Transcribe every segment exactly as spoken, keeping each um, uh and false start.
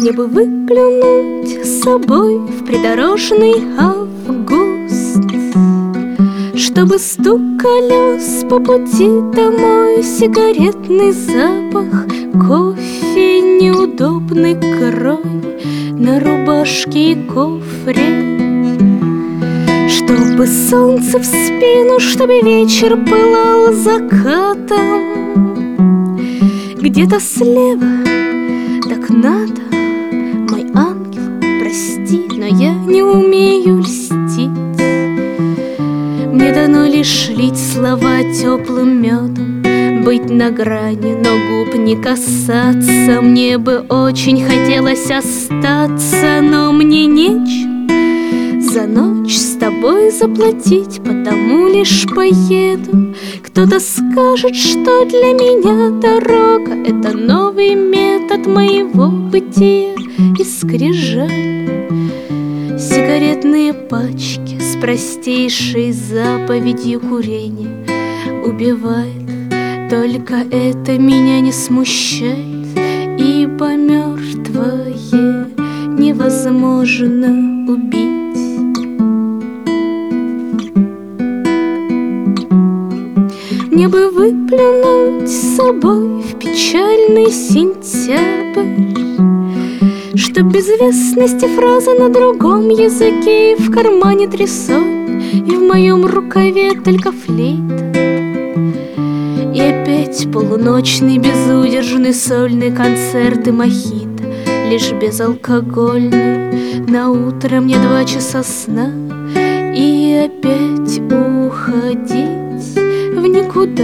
Мне бы выглянуть с собой в придорожный август, чтобы стук колес по пути домой, сигаретный запах, кофе, неудобный крой на рубашке и кофре. Чтобы солнце в спину, чтобы вечер пылал закатом. Где-то слева так надо, мой ангел, прости, но я не умею льстить. Мне дано лишь лить слова теплым медом, быть на грани, но губ не касаться. Мне бы очень хотелось остаться, но мне нечем за ночь с тобой заплатить, потому лишь поеду. Кто-то скажет, что для меня дорога — это новый метод моего бытия и скрижаль. Сигаретные пачки с простейшей заповедью курения убивает, только это меня не смущает, ибо мертвое невозможно убить. Мне бы выплюнуть с собой в печальный сентябрь, чтоб безвестности фразы на другом языке, и в кармане трясой, и в моем рукаве только флейта. И опять полуночный безудержный сольный концерт и мохито, лишь безалкогольный. На утро мне два часа сна, и опять уходить в никуда.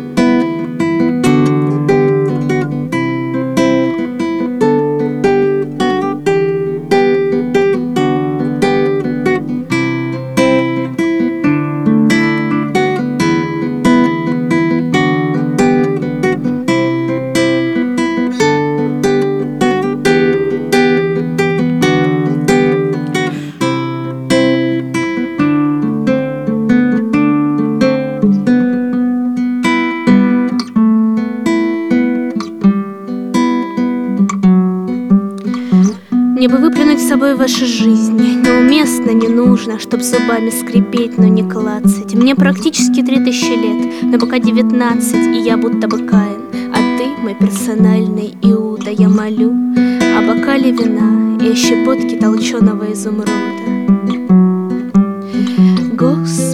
Мне бы выплюнуть с собой ваши жизни. Неуместно, не нужно, чтоб зубами скрипеть, но не клацать. Мне практически три тысячи лет, но пока девятнадцать, и я будто бы Каин. А ты мой персональный Иуда. Я молю о бокале вина и о щепотке толченого изумруда. Господи,